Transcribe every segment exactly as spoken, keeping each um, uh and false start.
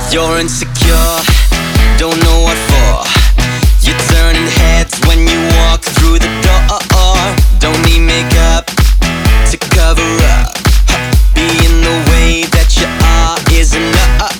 You're insecure, don't know what for. You're turning heads when you walk through the door. Don't need makeup to cover up. Being the way that you are is enough.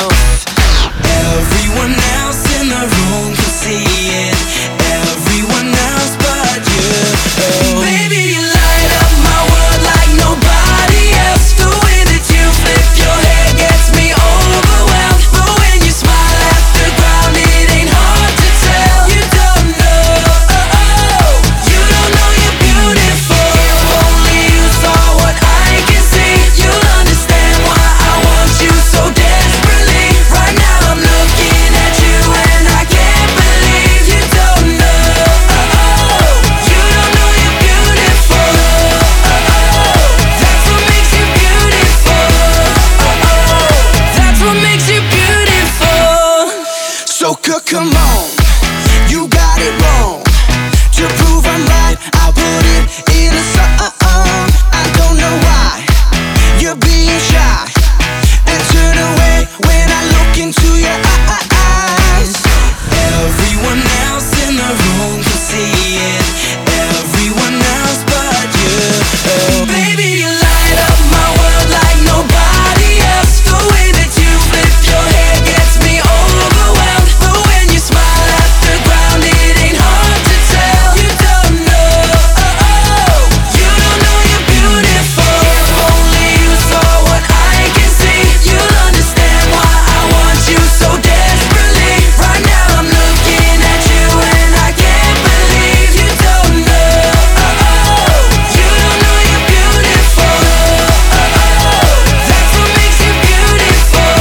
Everyone else in the room can see it. Everyone else but you. Oh. Baby, you light up my world like nobody else. The way that you flip your hair gets me overwhelmed. But when you smile at the ground, it ain't hard to tell. You don't know, oh, oh. You don't know you're beautiful. If only you saw what I can see, you'll understand why I want you so desperately. Right now I'm looking at you and I can't believe you don't know, oh, oh. You don't know you're beautiful, oh, oh. That's what makes you beautiful, oh, oh. That's what makes you beautiful. So c- come on, you got it wrong. To prove I'm right, I'll put it in a song. I don't know why you're being shy and turn away when I look into your eyes. Everyone else in the room can see it. Everyone else but you. Oh. Baby, you light up my world like nobody else. The way that you flip your hair gets me overwhelmed. But when you smile at the ground, it ain't hard to tell. You don't know, oh, oh. You don't know you're beautiful. If only you saw what I can see, you'll understand why I want you so desperately. Right now I'm looking at you and I can't believe you don't know, oh, oh. You don't know you're beautiful, oh, oh. That's what makes you beautiful,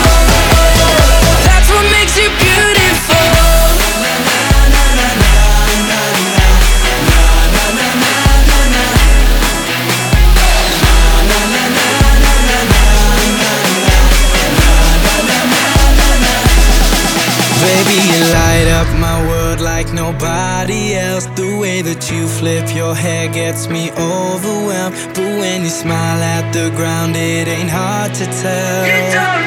that's what makes you beautiful. Baby, you light up my world like nobody else. The way that you flip your hair gets me overwhelmed. But when you smile at the ground, it ain't hard to tell. You don't